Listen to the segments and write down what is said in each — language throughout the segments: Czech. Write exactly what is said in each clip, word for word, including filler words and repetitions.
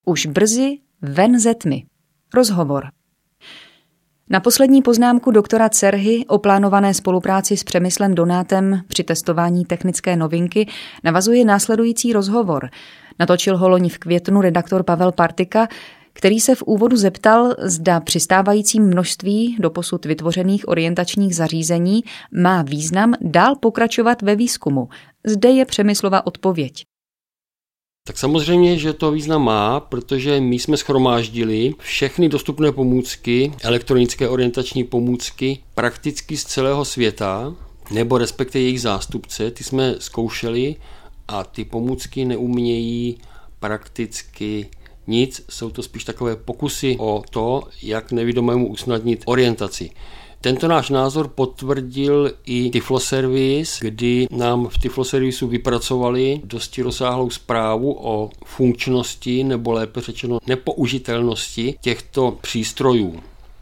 Už brzy ven ze tmy. Rozhovor. Na poslední poznámku doktora Cerhy o plánované spolupráci s Přemyslem Donátem při testování technické novinky navazuje následující rozhovor. Natočil ho loni v květnu redaktor Pavel Partyka, který se v úvodu zeptal, zda při stávajícím množství doposud vytvořených orientačních zařízení má význam dál pokračovat ve výzkumu. Zde je Přemyslova odpověď. Tak samozřejmě, že to význam má, protože my jsme shromáždili všechny dostupné pomůcky, elektronické orientační pomůcky, prakticky z celého světa, nebo respektive jejich zástupce, ty jsme zkoušeli a ty pomůcky neumějí prakticky nic, jsou to spíš takové pokusy o to, jak nevidomému usnadnit orientaci. Tento náš názor potvrdil i Tifloservis, kdy nám v Tifloservisu vypracovali dosti rozsáhlou zprávu o funkčnosti nebo lépe řečeno nepoužitelnosti těchto přístrojů.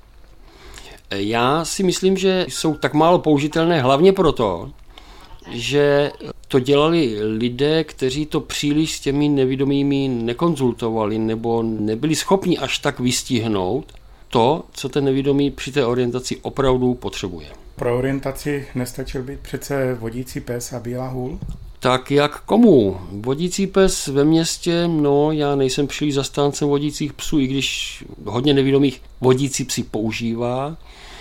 Já si myslím, že jsou tak málo použitelné hlavně proto, že to dělali lidé, kteří to příliš s těmi nevidomými nekonzultovali nebo nebyli schopni až tak vystihnout to, co ten nevidomý při té orientaci opravdu potřebuje. Pro orientaci nestačil být přece vodící pes a bílá hůl? Tak jak komu? Vodící pes ve městě, no já nejsem příliš zastáncem vodících psů, i když hodně nevidomých vodící psi používá.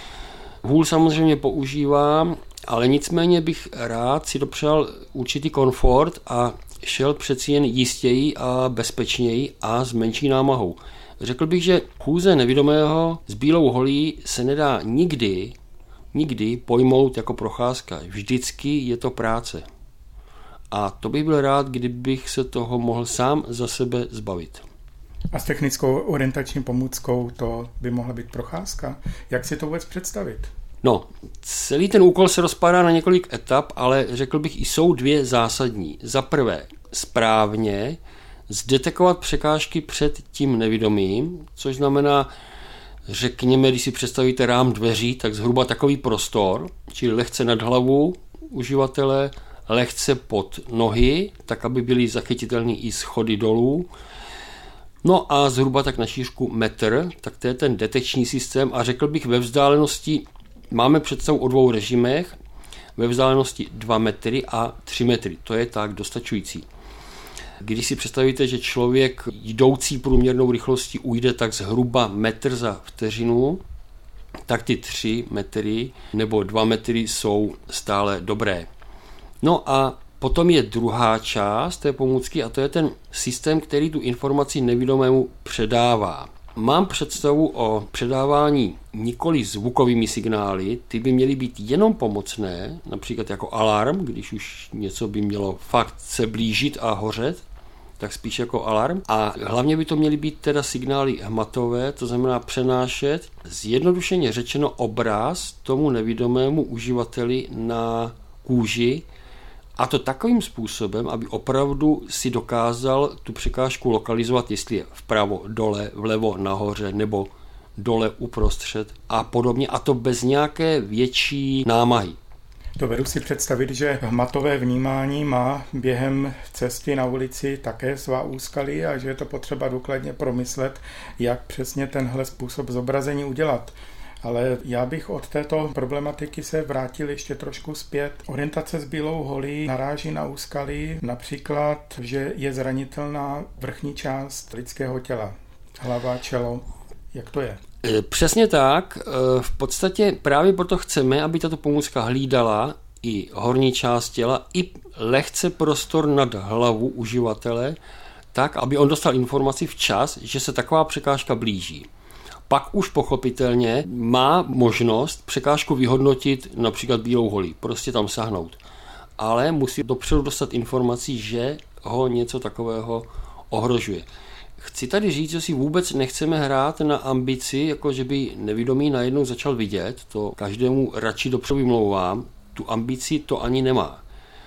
Hůl samozřejmě používá, ale nicméně bych rád si dopřál určitý komfort a šel přeci jen jistěji a bezpečněji a s menší námahou. Řekl bych, že chůze nevidomého s bílou holí se nedá nikdy, nikdy pojmout jako procházka. Vždycky je to práce. A to bych byl rád, kdybych se toho mohl sám za sebe zbavit. A s technickou orientační pomůckou to by mohla být procházka? Jak si to vůbec představit? No, celý ten úkol se rozpadá na několik etap, ale řekl bych, i jsou dvě zásadní. Za prvé, správně zdetekovat překážky před tím nevidomým, což znamená, řekněme, když si představíte rám dveří, tak zhruba takový prostor, čili lehce nad hlavu uživatele, lehce pod nohy, tak aby byly zachytitelné i schody dolů. No a zhruba tak na šířku metr, tak to je ten detekční systém a řekl bych ve vzdálenosti, máme představu o dvou režimech, ve vzdálenosti dva metry a tři metry, to je tak dostačující. Když si představíte, že člověk jdoucí průměrnou rychlostí ujde tak zhruba metr za vteřinu, tak ty tři metry nebo dva metry jsou stále dobré. No a potom je druhá část té pomůcky a to je ten systém, který tu informaci nevidomému předává. Mám představu o předávání nikoli zvukovými signály, ty by měly být jenom pomocné, například jako alarm, když už něco by mělo fakt se blížit a hořet, tak spíš jako alarm. A hlavně by to měly být teda signály hmatové, to znamená přenášet zjednodušeně řečeno obraz tomu nevidomému uživateli na kůži, a to takovým způsobem, aby opravdu si dokázal tu překážku lokalizovat, jestli je vpravo, dole, vlevo, nahoře nebo dole uprostřed a podobně, a to bez nějaké větší námahy. Dovedu si představit, že hmatové vnímání má během cesty na ulici také svá úskalí a že je to potřeba důkladně promyslet, jak přesně tenhle způsob zobrazení udělat. Ale já bych od této problematiky se vrátil ještě trošku zpět. Orientace s bílou holí naráží na úskalí, například, že je zranitelná vrchní část lidského těla, hlava, čelo. Jak to je? Přesně tak. V podstatě právě proto chceme, aby tato pomůcka hlídala i horní část těla, i lehce prostor nad hlavu uživatele, tak, aby on dostal informaci včas, že se taková překážka blíží. Pak už pochopitelně má možnost překážku vyhodnotit například bílou holí, prostě tam sáhnout. Ale musí dopředu dostat informaci, že ho něco takového ohrožuje. Chci tady říct, že si vůbec nechceme hrát na ambici, jako že by nevidomý najednou začal vidět, to každému radši dopředu vymlouvám, tu ambici to ani nemá.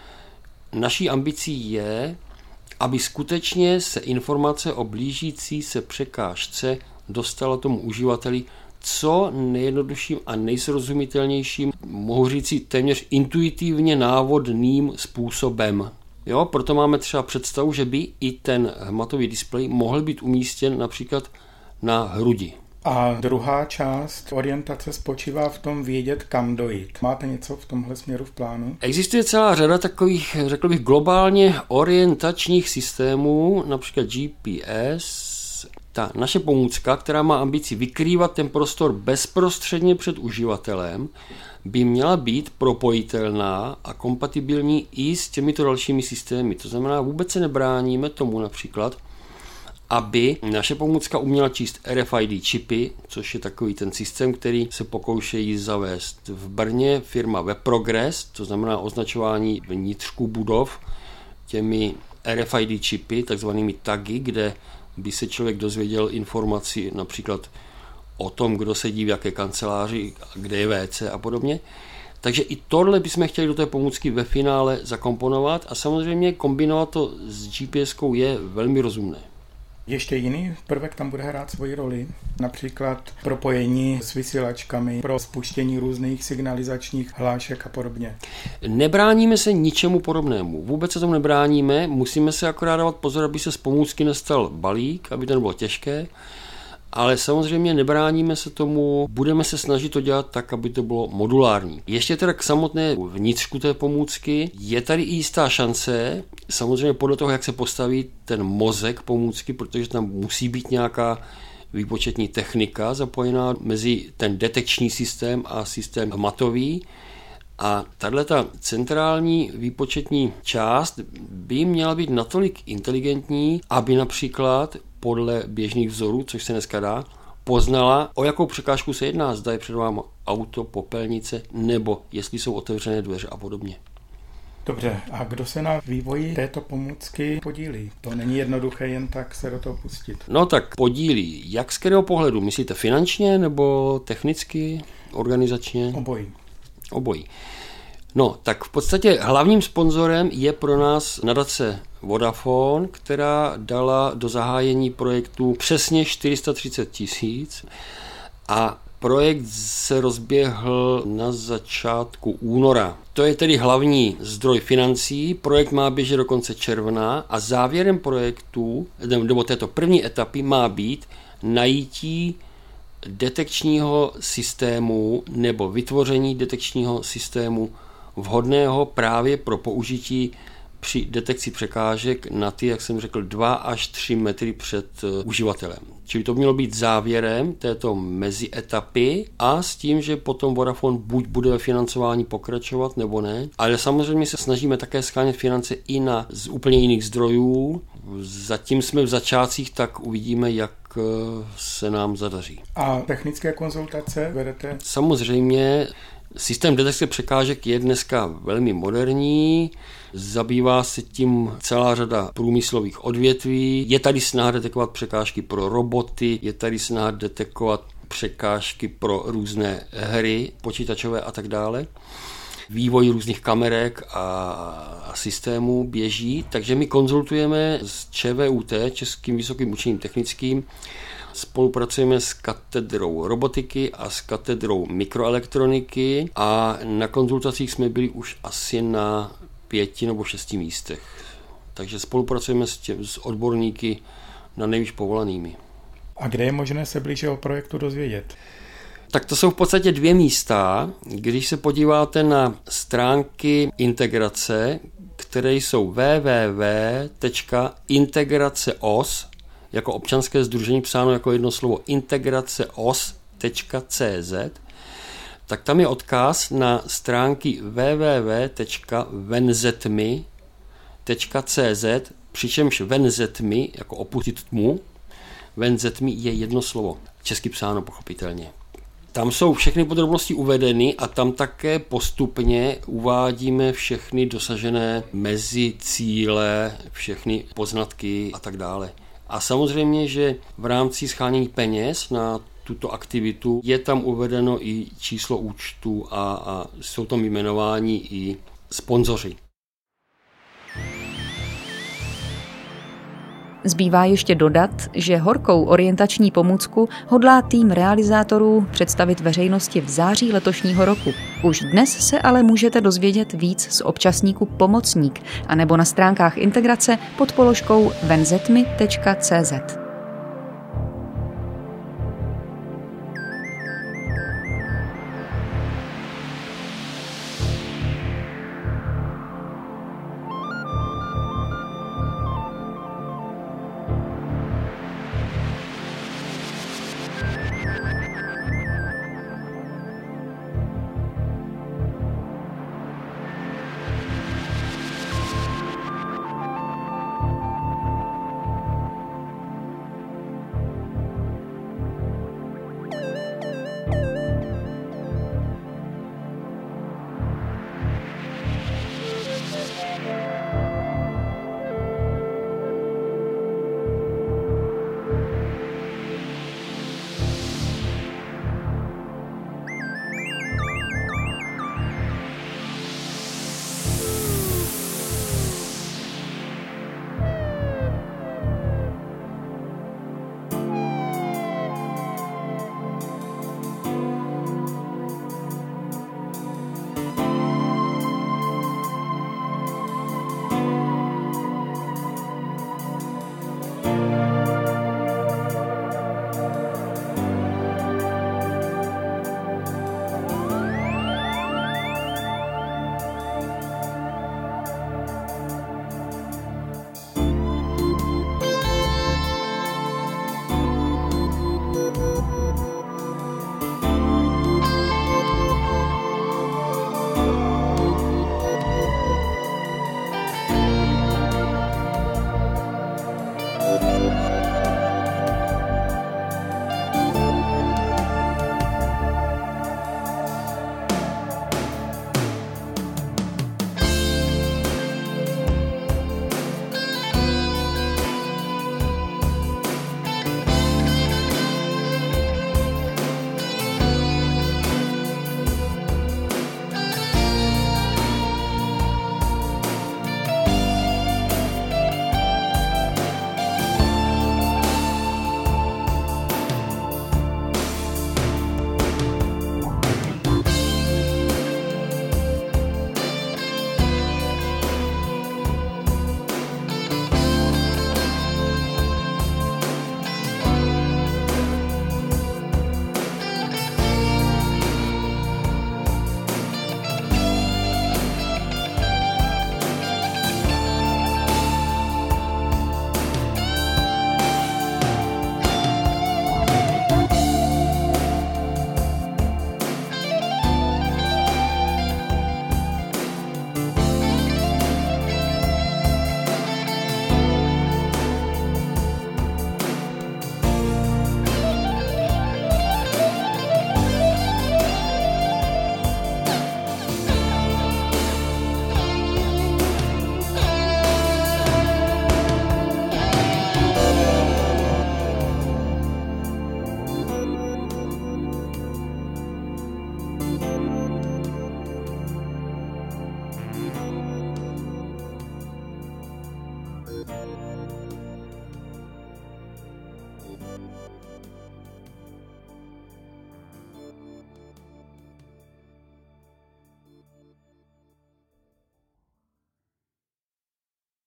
Naší ambicí je, aby skutečně se informace o blížící se překážce dostala tomu uživateli co nejjednodušším a nejsrozumitelnějším, mohu říci téměř intuitivně návodným způsobem. Jo, proto máme třeba představu, že by i ten hmatový displej mohl být umístěn například na hrudi. A druhá část orientace spočívá v tom vědět, kam dojít. Máte něco v tomhle směru v plánu? Existuje celá řada takových, řekl bych, globálně orientačních systémů, například G P S. Ta naše pomůcka, která má ambici vykrývat ten prostor bezprostředně před uživatelem, by měla být propojitelná a kompatibilní i s těmito dalšími systémy. To znamená, vůbec se nebráníme tomu například, aby naše pomůcka uměla číst R F I D čipy, což je takový ten systém, který se pokoušejí zavést v Brně firma WebProgress, to znamená označování vnitřku budov těmi R F I D čipy, takzvanými tagy, kde by se člověk dozvěděl informaci například o tom, kdo sedí v jaké kanceláři, kde je V C a podobně. Takže i tohle bychom chtěli do té pomůcky ve finále zakomponovat a samozřejmě kombinovat to s GPSkou je velmi rozumné. Ještě jiný prvek tam bude hrát svoji roli, například propojení s vysílačkami pro spuštění různých signalizačních hlášek a podobně. Nebráníme se ničemu podobnému, vůbec se tomu nebráníme, musíme se akorát dávat pozor, aby se z pomůcky nestal balík, aby ten bylo těžké, ale samozřejmě nebráníme se tomu, budeme se snažit to dělat tak, aby to bylo modulární. Ještě teda k samotné vnitřku té pomůcky je tady i jistá šance, samozřejmě podle toho, jak se postaví ten mozek pomůcky, protože tam musí být nějaká výpočetní technika zapojená mezi ten detekční systém a systém hmatový. A tato centrální výpočetní část by měla být natolik inteligentní, aby například podle běžných vzorů, což se dneska dá, poznala, o jakou překážku se jedná, zda je před vámi auto, popelnice, nebo jestli jsou otevřené dveře a podobně. Dobře, a kdo se na vývoji této pomůcky podílí? To není jednoduché jen tak se do toho pustit. No tak podílí, jak z kterého pohledu? Myslíte finančně nebo technicky, organizačně? Obojí. Obojí. No, tak v podstatě hlavním sponzorem je pro nás nadace Vodafone, která dala do zahájení projektu přesně čtyři sta třicet tisíc a projekt se rozběhl na začátku února. To je tedy hlavní zdroj financí, projekt má běžet do konce června a závěrem projektu, nebo této první etapy má být najítí detekčního systému nebo vytvoření detekčního systému vhodného právě pro použití při detekci překážek na ty, jak jsem řekl, dva až tři metry před uživatelem. Čili to mělo být závěrem této mezietapy a s tím, že potom Vodafone buď bude ve financování pokračovat nebo ne, ale samozřejmě se snažíme také shánět finance i na z úplně jiných zdrojů. Zatím jsme v začátcích, tak uvidíme, jak se nám zadaří. A technické konzultace vedete? Samozřejmě. Systém detekce překážek je dneska velmi moderní, zabývá se tím celá řada průmyslových odvětví, je tady snaha detekovat překážky pro roboty, je tady snaha detekovat překážky pro různé hry, počítačové a tak dále. Vývoj různých kamerek a systémů běží, takže my konzultujeme s ČVUT, Českým vysokým učením technickým, spolupracujeme s katedrou robotiky a s katedrou mikroelektroniky a na konzultacích jsme byli už asi na pěti nebo šesti místech. Takže spolupracujeme s, tě, s odborníky na nejvíc povolanými. A kde je možné se blíže o projektu dozvědět? Tak to jsou v podstatě dvě místa. Když se podíváte na stránky integrace, které jsou w w w tečka integraceos jako občanské sdružení psáno jako jedno slovo integraceos tečka c z, tak tam je odkaz na stránky w w w tečka venzetmi tečka c z, přičemž venzetmi, jako opustit tmu, venzetmi je jedno slovo, česky psáno pochopitelně. Tam jsou všechny podrobnosti uvedeny a tam také postupně uvádíme všechny dosažené mezi cíle, všechny poznatky a tak dále. A samozřejmě, že v rámci shánění peněz na tuto aktivitu je tam uvedeno i číslo účtu a, a jsou tam jmenováni i sponzoři. Zbývá ještě dodat, že horkou orientační pomůcku hodlá tým realizátorů představit veřejnosti v září letošního roku. Už dnes se ale můžete dozvědět víc z občasníku Pomocník anebo na stránkách integrace pod položkou ven zet em i tečka cé zet.